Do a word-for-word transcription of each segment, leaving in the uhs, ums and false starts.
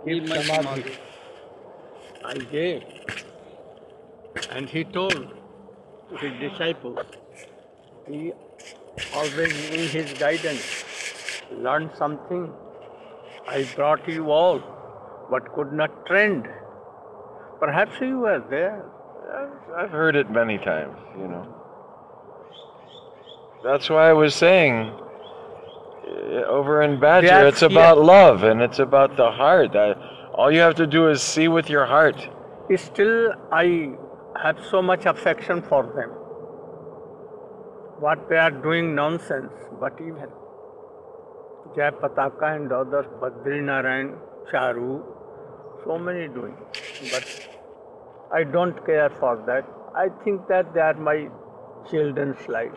Give my Samadhi. Samadhi. I gave. And he told to his disciples, he always in his guidance learned something. I brought you all, but could not trend. Perhaps you were there. I've, I've heard it many times, you know. That's why I was saying, uh, over in Badger, They are it's fear- about love and it's about the heart. I, all you have to do is see with your heart. Still, I have so much affection for them. What they are doing nonsense, but even Jai Pataka and others, Badri Narayan, Charu, so many doing. But I don't care for that. I think that they are my children's life.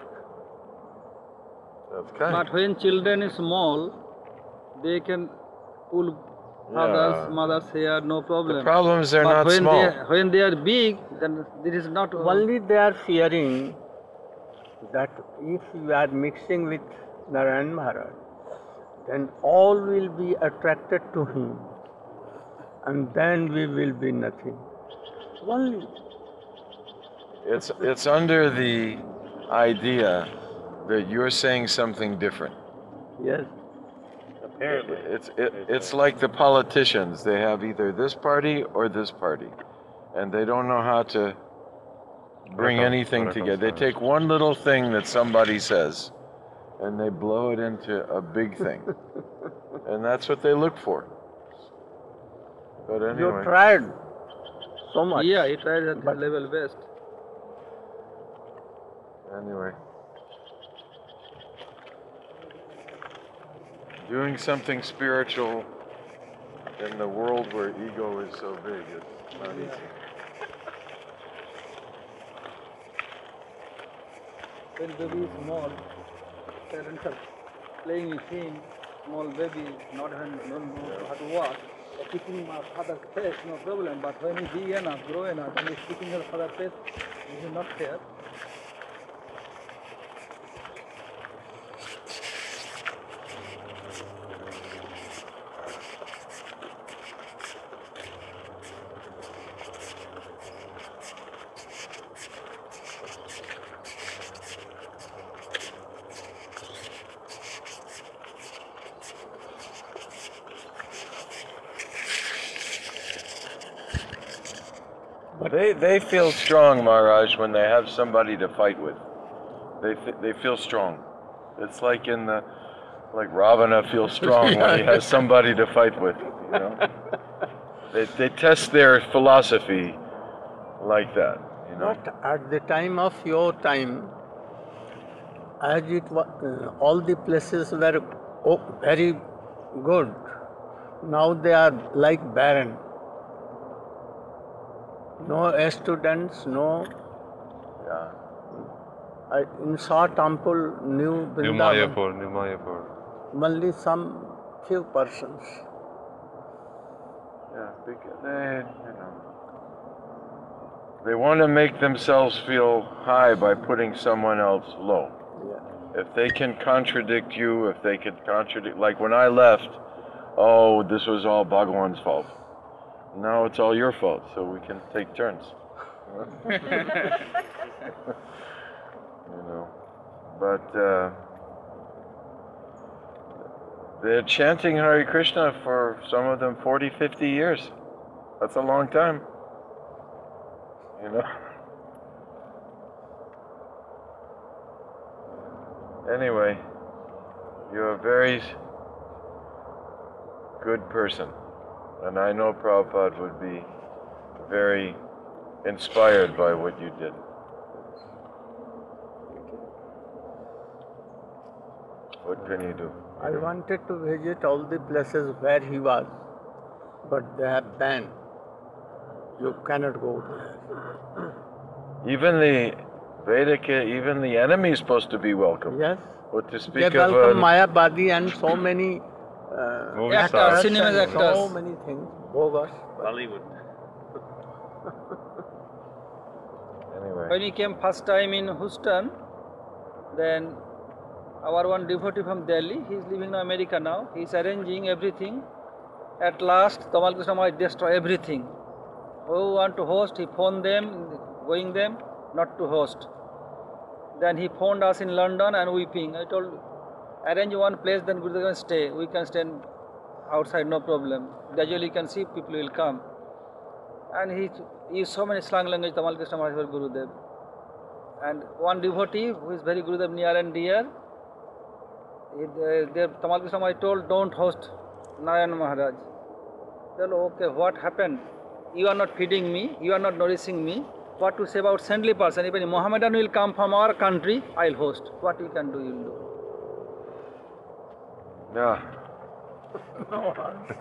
Okay. But when children is small, they can pull fathers, Yeah. mothers hair, no problem. The problems are but not when small. They, when they are big, then it is not. Only they are fearing that if you are mixing with Narayan Maharaj, then all will be attracted to him, and then we will be nothing. Only. It's it's under the idea that you're saying something different. Yes. Apparently. It's it, it's like the politicians. They have either this party or this party, and they don't know how to bring anything together. They take one little thing that somebody says, and they blow it into a big thing, and that's what they look for. But You anyway, tried so much. Yeah, he tried at But- level best. anyway, doing something spiritual in the world where ego is so big is not easy. When baby is small, parents are playing with him, small baby, not having, not know how to walk. They're kicking my father's face, no problem. But when he's big enough, grow enough, and he's kicking his father's face, this is not fair. They they feel strong, Maharaj, when they have somebody to fight with. They th- they feel strong. It's like in the like Ravana feels strong when he has somebody to fight with. You know, they they test their philosophy like that. You know, But at the time of your time, as it was, uh, all the places were oh, very good. Now they are like barren. No students, no. yeah. I, in short temple, new New Vrindavan, Mayapur, New Mayapur. only some few persons. Yeah, because they, you know, they want to make themselves feel high by putting someone else low. Yeah. If they can contradict you, if they could contradict, like when I left, oh, this was all Bhagawan's fault. Now it's all your fault, so we can take turns. You know, but uh, they're chanting Hare Krishna for some of them forty, fifty years. That's a long time. You know. Anyway, you're a very good person, and I know Prabhupada would be very inspired by what you did. What can you do? I wanted to visit all the places where he was, but they have banned. You cannot go there. Even the Vedic, even the enemy is supposed to be welcome. Yes. But to They speak of welcome uh, Mayabadi and so many uh, Movie Actors, stars. cinema and actors. so many things. Bogus. Hollywood. anyway. When he came first time in Houston, then our one devotee from Delhi, he is living in America now. He is arranging everything At last, Tamal Krishna Maharaj destroy everything. Who want to host, he phoned them, going them, not to host. Then he phoned us in London and weeping. I told, arrange one place, then Gurudev can stay. We can stand outside, no problem. Gradually you can see people will come. And he used so many slang language, Tamal Krishna Maharaj for Gurudev. And one devotee who is very Gurudev near and dear, he, uh, there, Tamal Krishna Maharaj told, don't host Narayan Maharaj. Well, okay, what happened? You are not feeding me, you are not nourishing me. What to say about saintly person? If any Mohammedan will come from our country, I'll host. What you can do, you'll do. Yeah. No.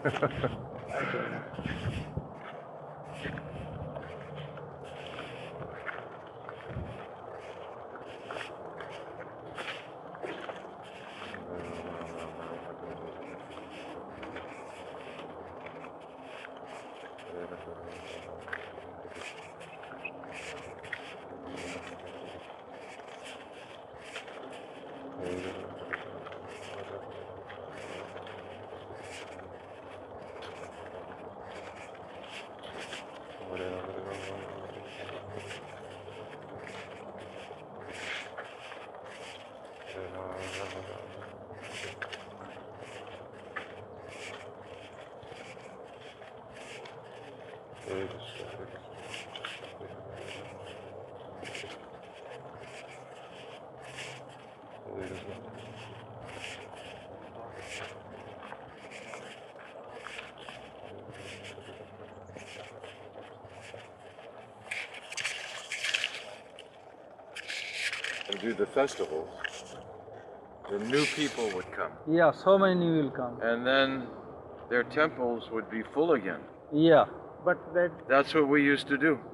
And do the festivals, the new people would come. Yeah, so many new will come. And then their temples would be full again. Yeah. But that That's what we used to do.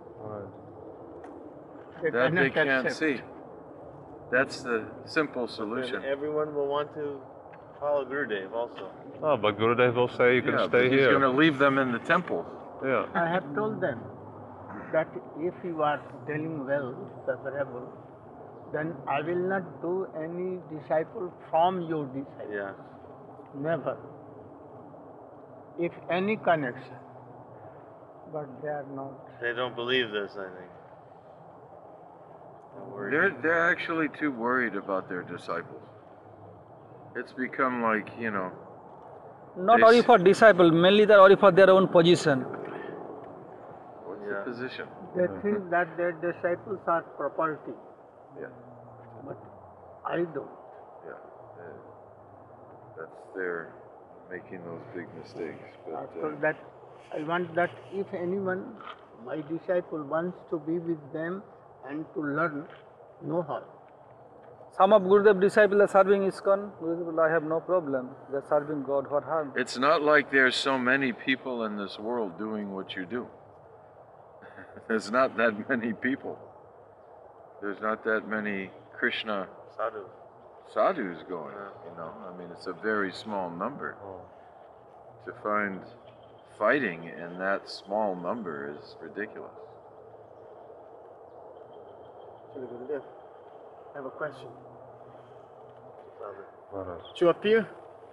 they That they cannot can't accept. see. That's the simple Then solution. everyone will want to follow Gurudev also. Oh, but Gurudev will say you can Yeah, stay but he's here. going to leave them in the temple. Yeah. I have told them that if you are telling well, favorable, then I will not do any disciple from your disciple. Yeah. Never. If any connection. But they are not. They don't believe this, I think. They're worried. They're, they're actually too worried about their disciples. It's become like, you know, Not They only s- for disciple, mainly they're only for their own position. what's Yeah. the position? They think that their disciples are property. Yeah, But I don't. yeah. Uh, that's their making those big mistakes. But After uh, that, I want that if anyone, my disciple, wants to be with them and to learn, no harm. Some of Gurudev disciples are serving ISKCON. Gurudev, I have no problem. They're serving God. What harm? it's not like there's so many people in this world doing what you do. There's not that many people. There's not that many Krishna Sadhu. sadhus going, you know. I mean, it's a very small number. To find fighting in that small number is ridiculous. Gurudev, I have a question. Sadhu. To appear,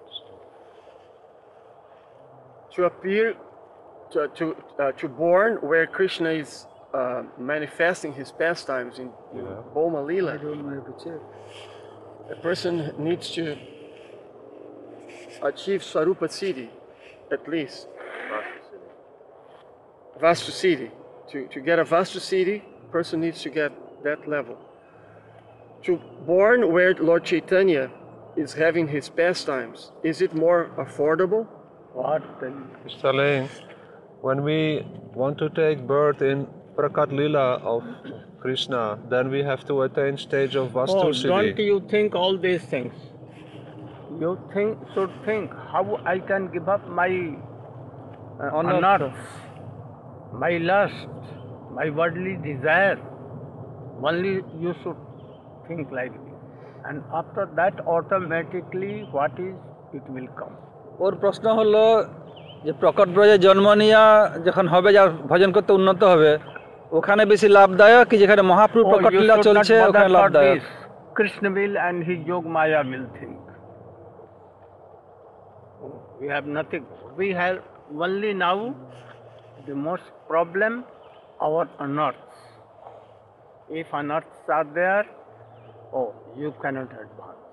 to appear, to to uh, to born where Krishna is uh, manifesting his pastimes in Yeah. Boma Lila, I don't know, I have to check. a person needs to achieve Swarupa Siddhi, at least Vastu Siddhi. Vastu Siddhi. To to get a Vastu Siddhi, person needs to get that level. To born where Lord Chaitanya is having his pastimes, is it more affordable? What then? He's telling, when we want to take birth in Prakat Lila of Krishna, then we have to attain stage of Vastu Oh, Siddhi. don't you think all these things? You think should think how I can give up my uh, Honor. honor, my lust, my worldly desire. Only you should think like this. And after that, automatically, what is, it will come. ওর প্রশ্ন হলো যে প্রকট ব্রজে জন্ম নিয়া যখন হবে যার ভজন করতে উন্নত হবে ওখানে বেশি লাভদায়ক কি যেখানে মহাপ্রভু Oh, প্রকট you লীলা should not চলছে bother ওখানে for লাভদায়ক this. Krishna will and his Yog Maya will think. We have nothing. We have only now the most problem our unearths. If unearths are there, oh, you cannot advance.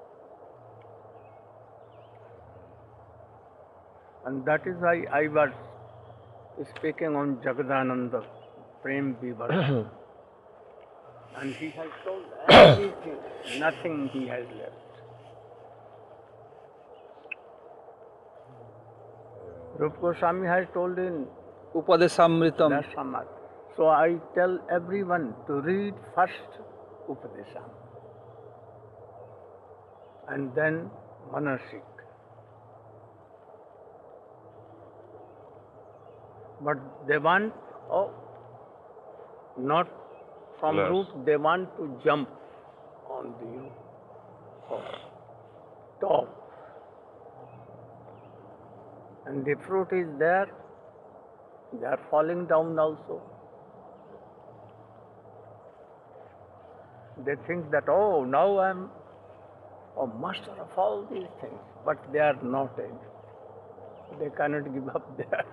And that is why I was speaking on Jagadananda, Prem Vivar. And he has told everything, nothing he has left. Rupa Goswami has told in Upadesamritam. Dasamat. So I tell everyone to read first Upadesam and then Manasik. But they want, oh, not from Less. root, they want to jump on the oh, top. And the fruit is there, they are falling down also. They think that, oh, now I am a master of all these things, but they are not. They cannot give up their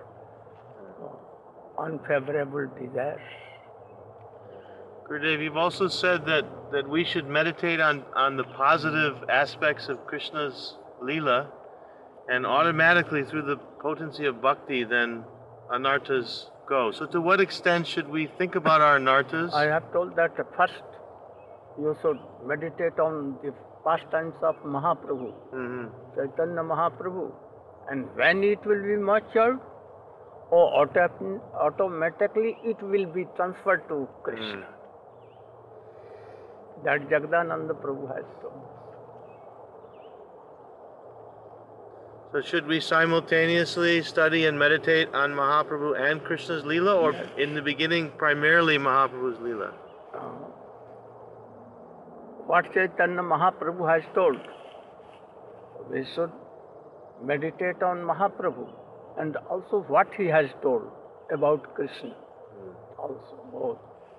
unfavorable desires. Gurudev, you've also said that, that we should meditate on, on the positive aspects of Krishna's Leela, and automatically through the potency of bhakti, then anarthas go. So to what extent should we think about our anarthas? I have told that first you should meditate on the pastimes of Mahaprabhu, Mm-hmm. Chaitanya Mahaprabhu, and when it will be matured, oh, auto- automatically it will be transferred to Krishna. That Jagadananda Prabhu has told. So should we simultaneously study and meditate on Mahaprabhu and Krishna's Leela, or Yes. in the beginning primarily Mahaprabhu's Leela? Uh, what Chaitanya Mahaprabhu has told, we should meditate on Mahaprabhu and also what he has told about Krishna, also both.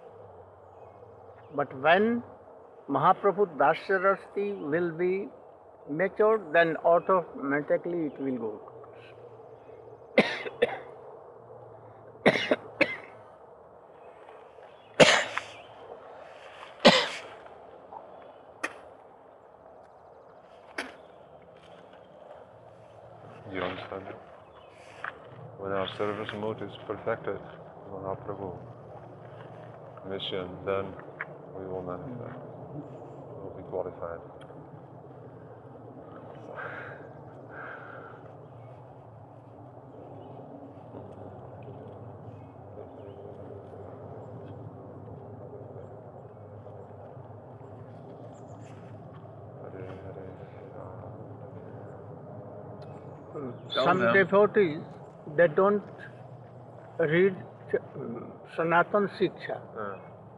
But when Mahaprabhu Dasyarasti will be matured, then automatically it will go to Krishna. Do you understand it? When our service mood is perfected, Mahaprabhu mission, then we will manifest. We will be qualified. Hare Hare. Tell Some them. devotees, they don't read um, Sanatan Siksha, Uh,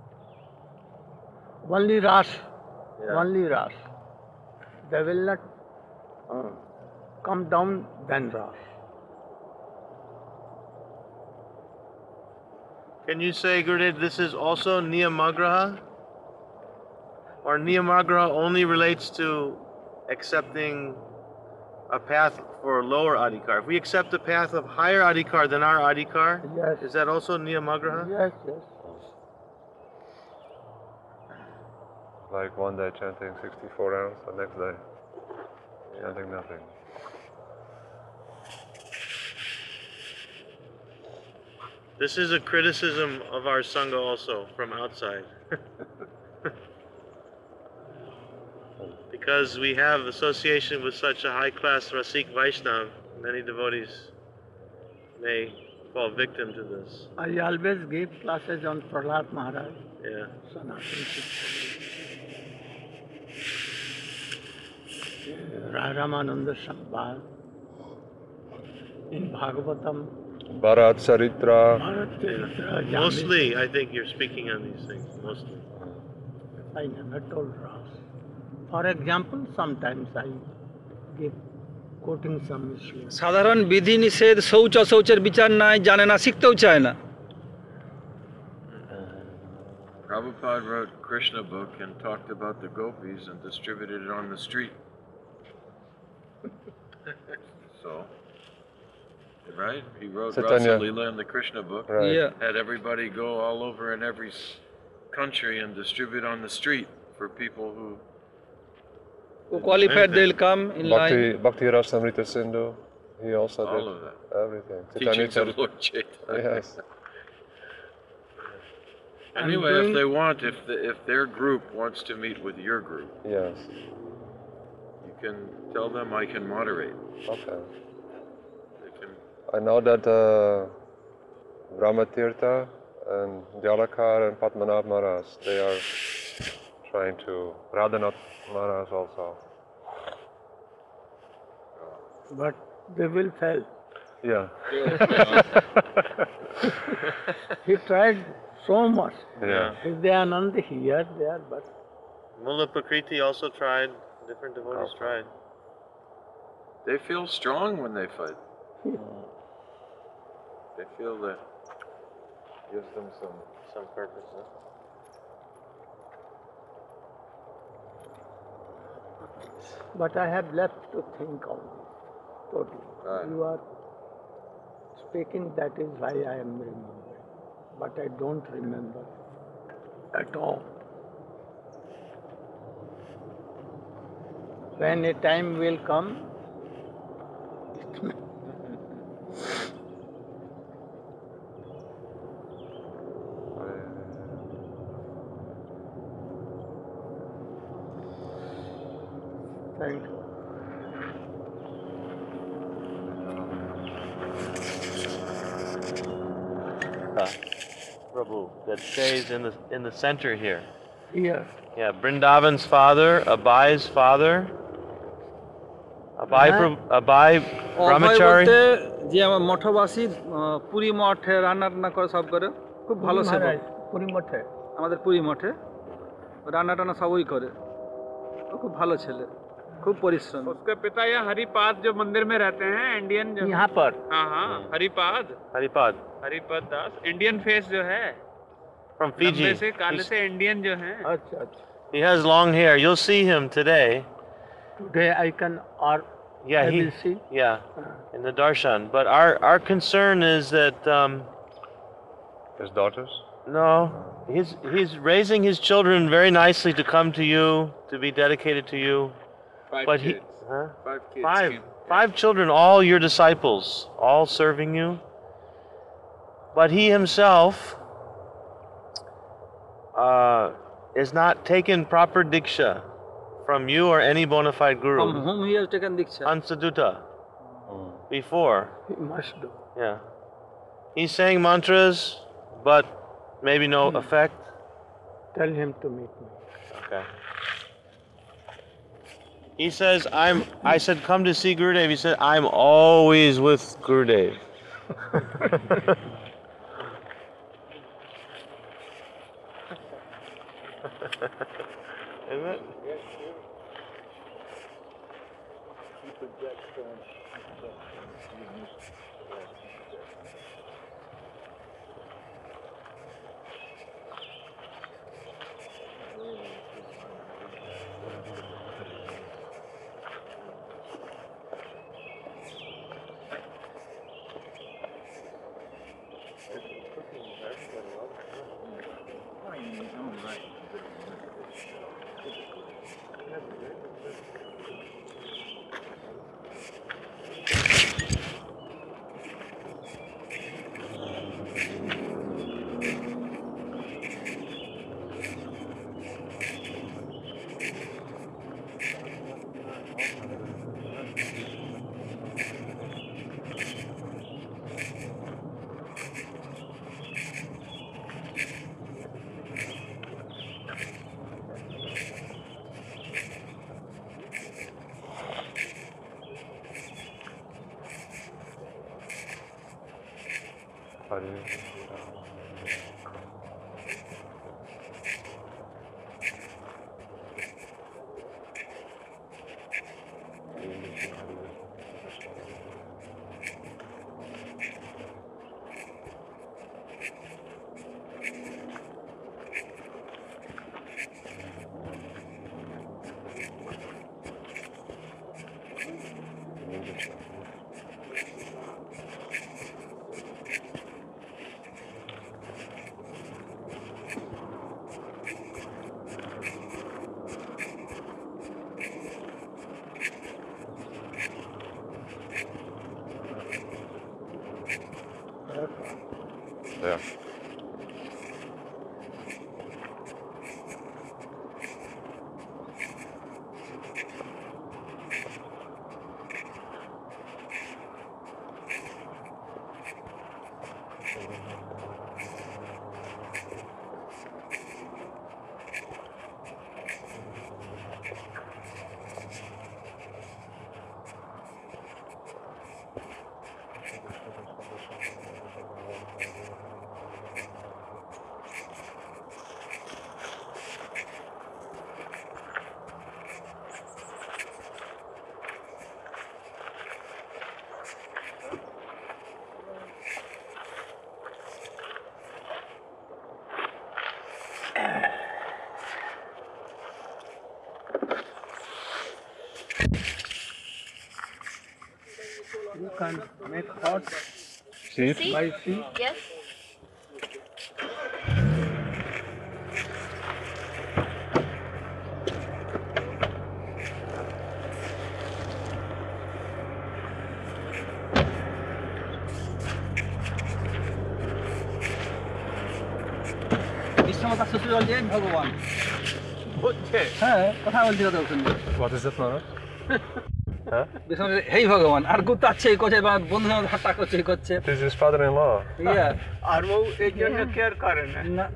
only Ras, Yeah. only Ras. They will not uh, come down then Ras. Can you say, Gurudev, this is also Niyamagraha? Or Niyamagraha only relates to accepting a path for lower adhikar? If we accept the path of higher adhikar than our adhikar, Yes. is that also Niyamagraha? Yes, yes. Like one day chanting sixty-four rounds, the next day chanting nothing. This is a criticism of our Sangha also from outside. Because we have association with such a high-class Rasik Vaishnav, many devotees may fall victim to this. I always give classes on Prahlad Maharaj, Yeah. Sanatan Siksha. Ramananda Sambhal, in Bhagavatam, Bharat Saritra. Bharat Charitra, Jamini. Mostly, I think you're speaking on these things, mostly. I never told Ras. For example, sometimes I give quoting some Muslim. সাধারণ বিধি নিষেধ শৌচ অশৌচের বিচার নাই, জানে না, শিখতেও চায় না। Prabhupada wrote Krishna book and talked about the gopis and distributed it on the street. So, right? He wrote Chaitanya. Rasa Leela in the Krishna book. Right. Yeah. Had everybody go all over in every s- country and distribute on the street for people who. Who qualified, anything. they'll come in Bhakti, line. Bhakti Rasamrita Sindhu, he also All did of that. everything. Chaitanya Teachings of Chari- Lord Chaitanya. Yes. Anyway, doing- if they want, if the, if their group wants to meet with your group, Yes. you can tell them I can moderate. Okay. They can. I know that uh, Brahmatirtha and Dyalakar and Padmanabh Maharaj, they are trying to, Radhanath Maharaj also. But they will fail. Yeah. He tried so much. Yeah. If they are none here, there, but Mulla Prakriti also tried. Different devotees Okay. tried. They feel strong when they fight. They feel that gives them some. Some purpose. Huh? but I have left to think on this totally. Right. You are speaking, that is why I am remembering. But I don't remember at all. When a time will come, thank you. Uh, Prabhu, that stays in the in the center here. Here, Yeah, Vrindavan's father, Abhai's father. Abhai, Uh-huh. Prabhu- Abhai Abhay Brahmachari. বলতে যে আমার মঠবাসী আহ, পুরী মঠে রান্না টান্না করে সব করে খুব ভালো Puri সেবক Maharaj, Puri Mathe. আমাদের পুরী মঠে রান্না টান্না সবই করে ও খুব ভালো ছেলে খুব পরিশ্রমী उसके पिता या हरिपाद जो मंदिर में रहते हैं इंडियन जो यहाँ पर हाँ हाँ Haripad Haripad Haripada Das Indian face जो है from Fiji. लंबे से काले He's- से इंडियन जो हैं अच्छा अच्छा He has long hair. You'll see him today. Today I can or Yeah, I he. will see. Yeah, in the darshan. But our our concern is that um, His daughters? no, he's he's raising his children very nicely to come to you, to be dedicated to you. Five But he, kids. huh? Five kids. Five, five children, all your disciples, all serving you. But he himself uh, is not taken proper diksha from you or any bona fide from guru. whom he has taken diksha Ansaduta before. He must do. Yeah. He's saying mantras, but maybe no effect. Tell him to meet me. Okay. He says, I'm, I said, come to see Gurudev. He said, I'm always with Gurudev. Isn't it? Hari. Yeah. You can make hot See? by sea. Yes. বিশ্বমাতা শ্বশুর যে ভগবান বুঝছে? হ্যাঁ কথা বলছি কথা বলছেন What is it, Nara? Huh? বিশ্বমাতা হেই ভগবান আর গুতাচ্ছে করছে বা বন্ধু সাথে ঠাট্টা করছে এই করছে This is his father-in-law. ইয়া আর বউ এই জন্য কেয়ার করে না। না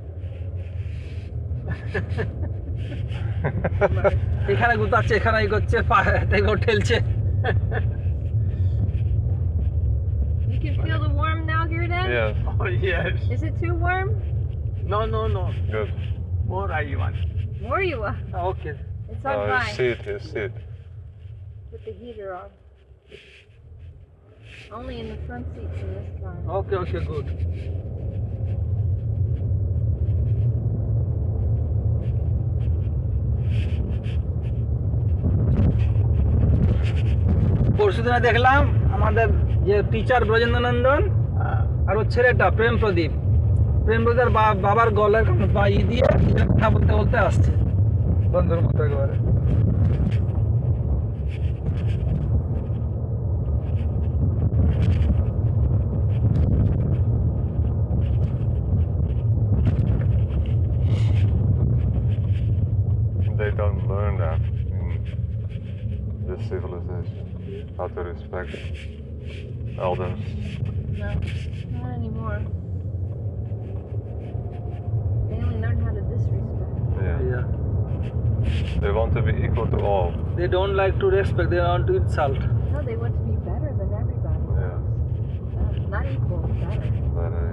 এখানে গুতাচ্ছে এখানে এই করছে পা থেকে ঠেলছে You can feel the warm now here, Dad? Yes. Oh yes. Is it too warm? No, no, no. Good. More I want. More you want? Okay It's on Oh, high. his seat, his seat. Put the heater on. Only in the front seats in this car. Okay okay good পরশু দিনে দেখলাম আমাদের যে teacher Brajendra নন্দন আর ওর ছেলেটা প্রেম প্রদীপ প্রেম প্রদীপের বা- বাবার গলার বা ই দিয়ে কথা বলতে বলতে আসছে বন্ধুর মতো একেবারে They don't learn that in this civilization. How to respect elders. No, not anymore. They only learn how to disrespect. Yeah. Yeah. They want to be equal to all. They don't like to respect, they want to insult. No, they want to be better than everybody. Yeah. Not, not equal, better. But uh,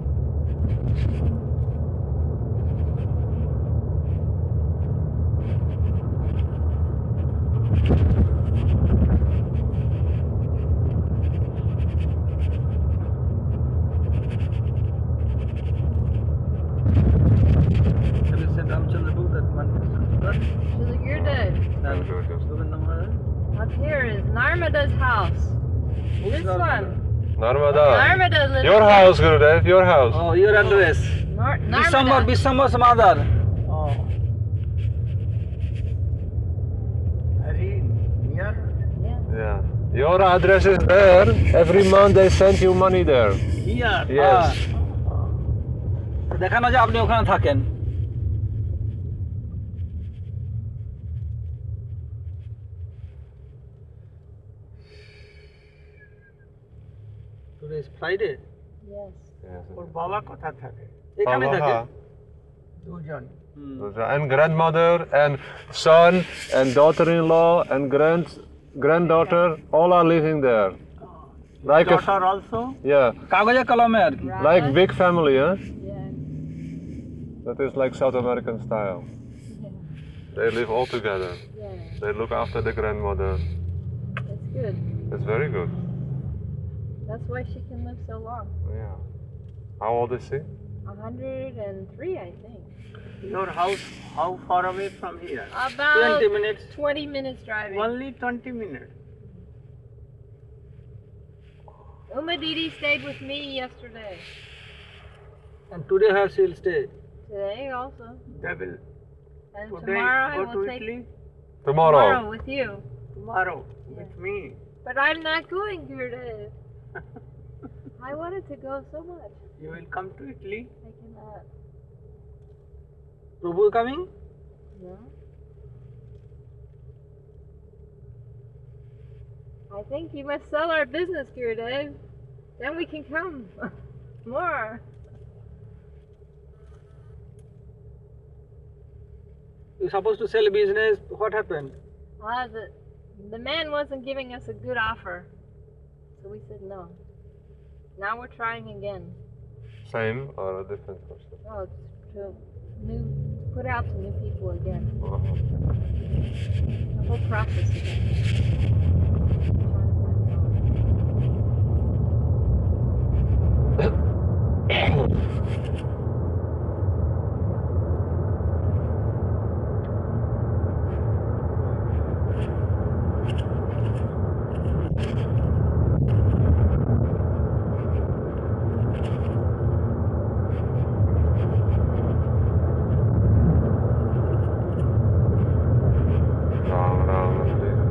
Have you seen Ramchandra book that one person? She's like, you're dead. Thank you, just- Govinda Maharaj? Up here is Narmada's house. This one. Narmada. Narmada lives Your house, Gurudev, your house. Oh, your address. Nar- Bishambar, Narmada. Bishambar's mother. Oh. Very near. Yeah. Yeah. Your address is there. Every month they send you money there. Here. Yes. দেখানো যায় আপনি ওখানে থাকেন Today is Friday. Yes. Yes. ওর বাবা কথা থাকে এখানে থাকে Babaha. দুজন। And grandmother and son and daughter-in-law and grand granddaughter all are living there. Like a Daughter also. yeah, কাগজে কলমে আর কি like Right? big family, huh? Yeah. That is like South American style. They live all together. Yeah. They look after the grandmother. That's good. It's very good. That's why she can live so long. Yeah. How old is she? A hundred and three, I think. Your house how far away from here? About twenty minutes. twenty minutes driving. Only twenty minutes. Uma Didi stayed with me yesterday. And today her she'll stay. Today also. They will And today tomorrow I go will to take Italy. Tomorrow. tomorrow with you. Tomorrow with me. But I'm not going today. I want to wanted to go so much. You will come to Italy? I cannot. Prabhu coming? No. I think you must sell our business, Gurudev. Then we can come more. You're supposed to sell business. What happened? Ah, the, the man wasn't giving us a good offer. So we said no. Now we're trying again. Same or a different person? Oh, it's to new, put out to new people again. Uh-huh. The whole process again. Ram Ram Hare Hare.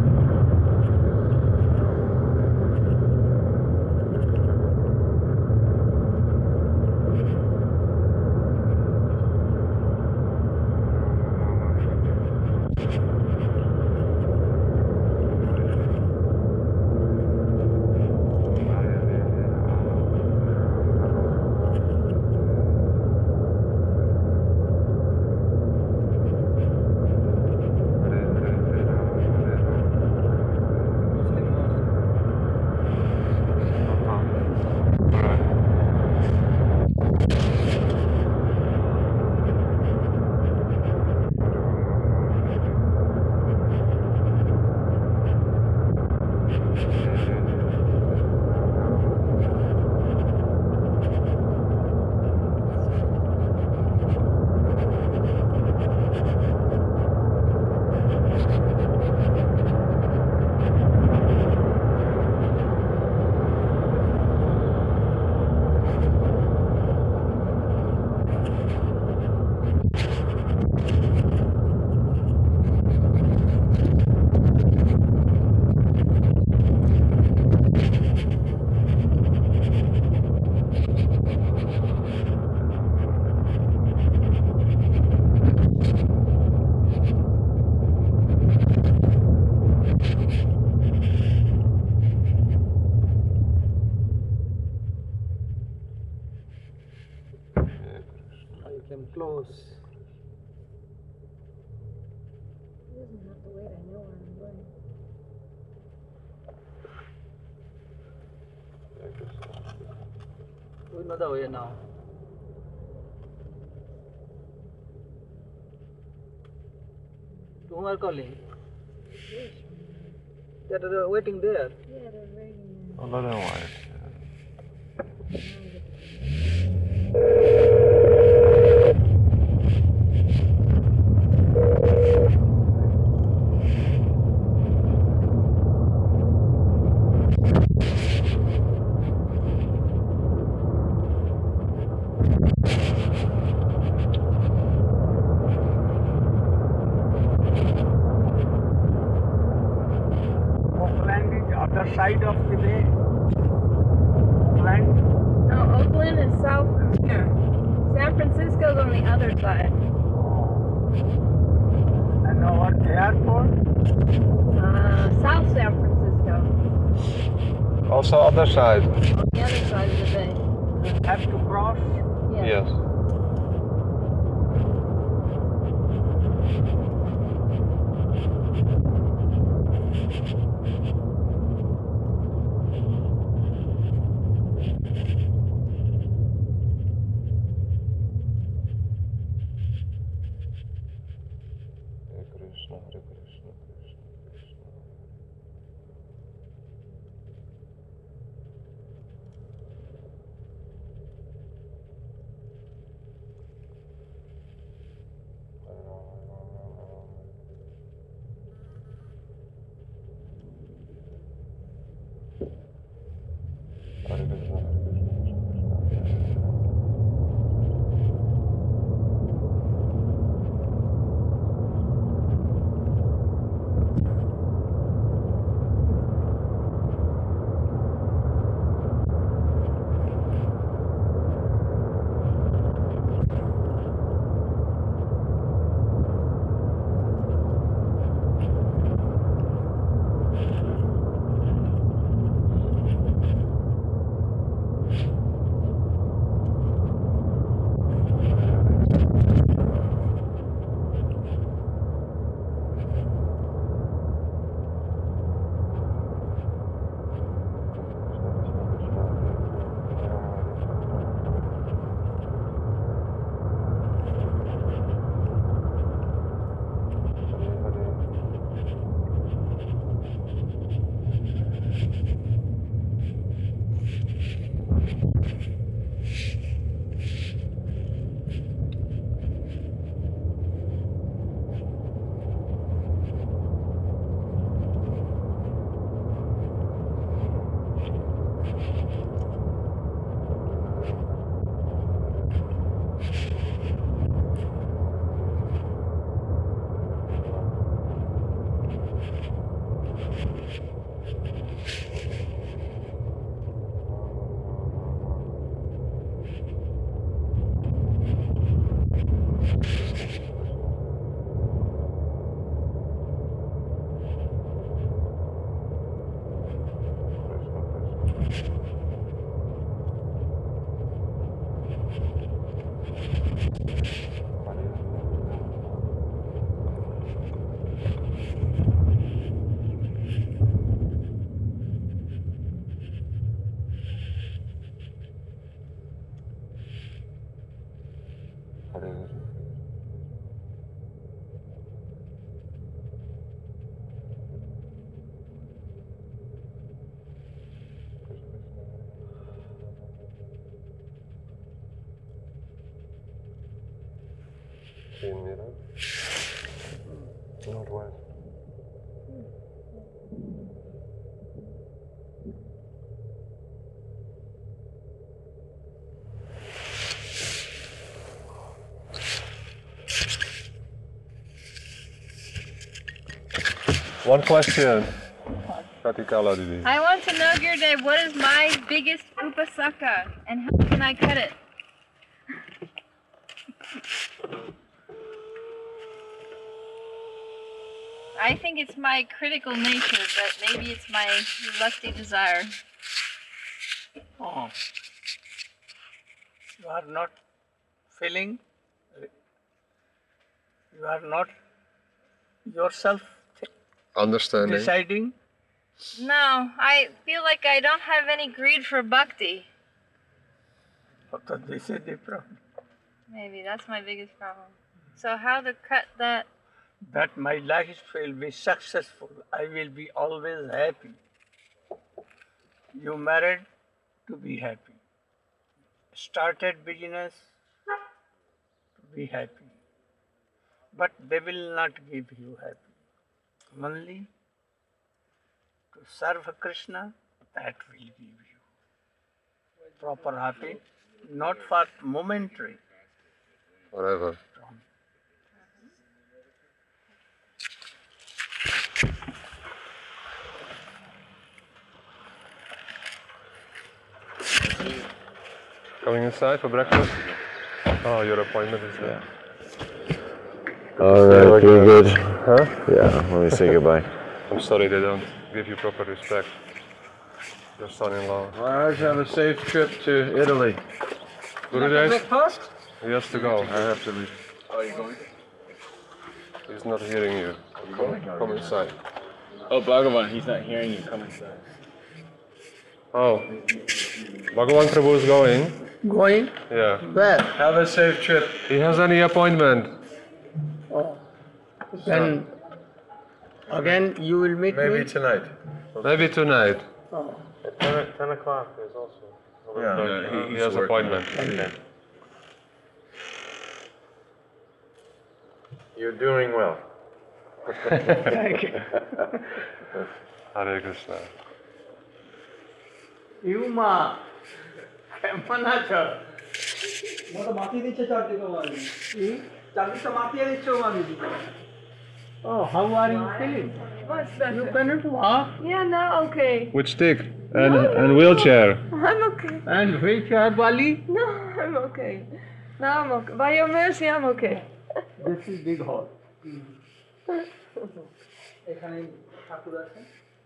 Came close. He doesn't have to wait, I know where I'm going. We know the way now. To whom are calling? They are waiting there. Yeah, they're waiting Oh, let him wait. Oakland is other side of the bay. Oakland. No, Oakland is south from here. San Francisco's on the other side. And our airport. Uh, South San Francisco. Also other side. On the other side of the bay. Have to cross. Yeah. Yes. Hare Krishna, Hare Krishna, Krishna Krishna. Hare Rama, Rama Rama, Hare Hare. fifteen meters. Northwest. One question. Katikala Didi. I want to know, Gurudev, what is my biggest upasaka and how can I cut it? I think it's my critical nature, but maybe it's my lusty desire. Oh. You are not feeling, you are not yourself Understanding. deciding. No, I feel like I don't have any greed for bhakti. So this is the problem. Maybe that's my biggest problem. So how to cut that? That my life will be successful. I will be always happy. You married to be happy. Started business to be happy. But they will not give you happy. Only to serve Krishna, that will give you proper happy, not for momentary. Whatever. Coming inside for breakfast? Oh, your appointment is there. All right, you're good. Huh? Yeah, let me say goodbye. I'm sorry they don't give you proper respect. Your son-in-law. Maharaj, have a safe trip to Italy. Gurudev, Breakfast? he has to go. I have to leave. Are you going? He's not hearing you. Come, come inside. Oh, Bhagavan, he's not hearing you. Come inside. Oh, Bhagavan Prabhu is going. Going? Yeah. Where? Have a safe trip. He has any appointment? Oh. Then again you will meet Maybe me? tonight. Maybe tonight. Oh. ten, ten o'clock is also. Yeah. Uh, he has appointment. Okay. You're doing well. Thank you. Hare Krishna. Yuma, কেমন আছো? Oh, how are you feeling? What's You better? cannot walk Yeah, no, okay. With stick and, and wheelchair. I'm okay. and wheelchair Bali. No, I'm okay. No, I'm okay. By your mercy, I'm okay. This is big hall. এখানে ঠাকুর আছে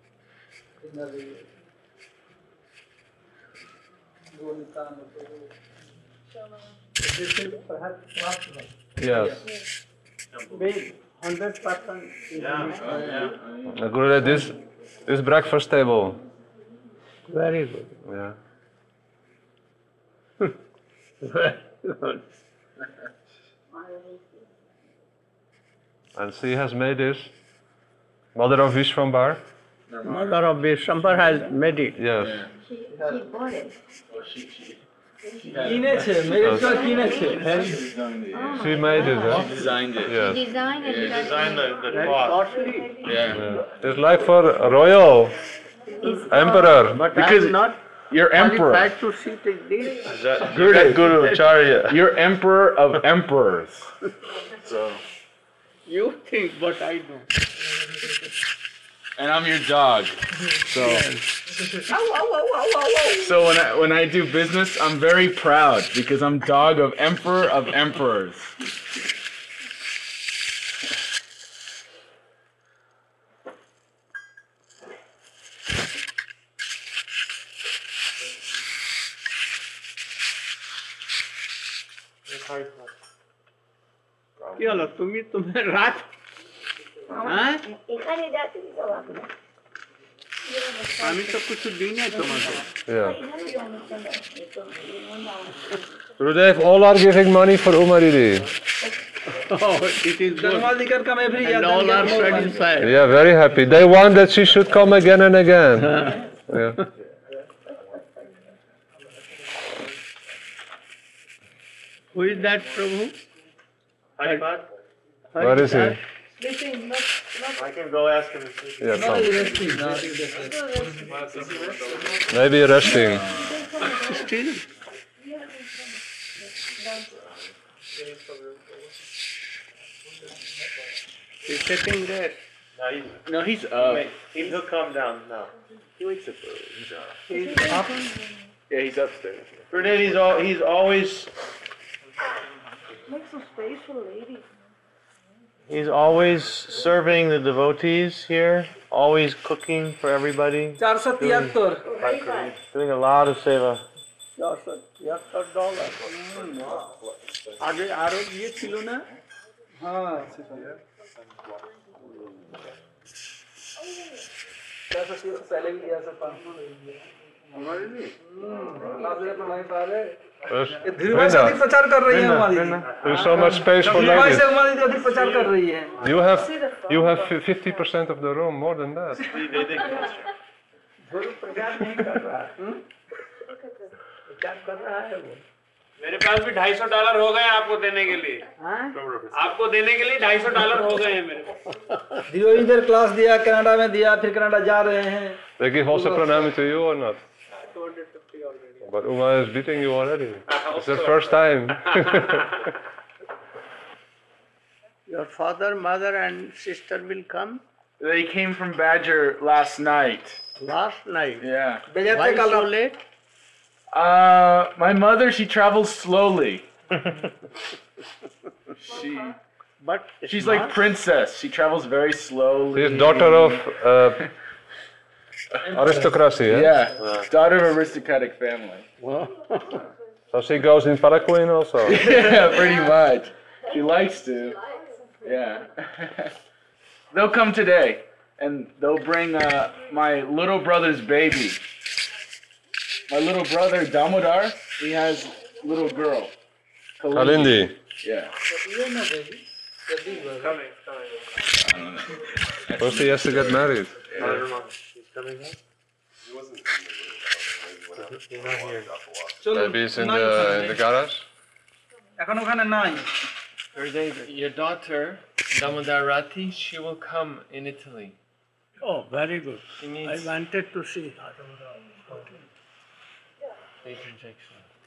This is perhaps last one. Yes. Big, hundred percent. Uh, Gurudev, this this breakfast table. Very good. Yeah. Very good. And she has made this. Mother of Vishwambar. Mother of Vishwambar has made it. Yes. কিনেছে মেয়ের জন্য কিনেছে She made it. Huh? Designed it. Yes. Design it. Design the, the Very cloth. costly. Yeah. It's like for royal emperor. But Because I'm not You're emperor. qualified to sit in this. Is that Guru, Guru Acharya? You're emperor of emperors. So, You think, but I don't. and I'm your dog. So, so when I when I do business, I'm very proud because I'm dog of emperor of emperors. কি হলো তুমি তুমি রাত হ্যাঁ আমি তো কিছু দিই নাই তোমাকে Yeah. Gurudev, all are giving money for Umaridi. Oh, it is good. জন্মাধিকার come every And all are satisfied. Yeah, very happy. They want that she should come again and again. Yeah. Who is that Prabhu? Haripad? Where is he? Sleeping, not, not I can go ask him. If he- Yeah, No, come. he's resting. No, he's resting. Maybe resting. Still, he's sitting there. No, he's, No, he's up. wait, he- he'll calm down now. He wakes up early. He's up. He's up. Yeah, he's upstairs. Bernard, he's all, he's always, make some space for ladies. he's always serving the devotees here, always cooking for everybody, चार सौ तिहत्तर doing a lot of seva. চারশো তিয়াত্তর dollar আগে আরো ইয়ে ছিল না हाँ चार सौ तिहत्तर पहले भी दिया था पाँच सौ नहीं दिया हमारे लिए लास्ट ईयर तो वहीं पर है There's, ये धीरुभाई से अधिक प्रचार कर रही है हमारी there's so much space for Dhirubhai ladies. से हमारी अधिक प्रचार कर रही है You have you have fifty percent of the room, more than that. ध्रुव प्रचार नहीं कर रहा है प्रचार कर रहा है वो मेरे पास भी ढाई सौ डॉलर हो गए आपको देने के लिए हाँ? आपको देने के लिए ढाई सौ डॉलर हो गए हैं मेरे पास धीरुभाई इधर क्लास दिया कनाडा में दिया फिर कनाडा जा रहे हैं They give also pranami to you or not? But Uma is beating you already. It's the first time. Your father, mother and sister will come They came from Badger last night. last night. Yeah. Why so late? Uh, my mother, she travels slowly. she, But she's like princess. She travels very slowly. She's daughter of uh, aristocracy, yeah? Yeah, daughter of aristocratic family. So she goes in Paraquin also. Yeah, pretty much. She likes to. Yeah. They'll come today, and they'll bring uh, my little brother's baby. My little brother Damodar, he has a little girl. Kalindi. Yeah. First he has to get married. He's coming up? He's not here. चलो Maybe he's in the in the garage. এখন ওখানে নাই Your daughter, Damodarati, she will come in Italy. oh, very good. She I needs wanted to see. late injection.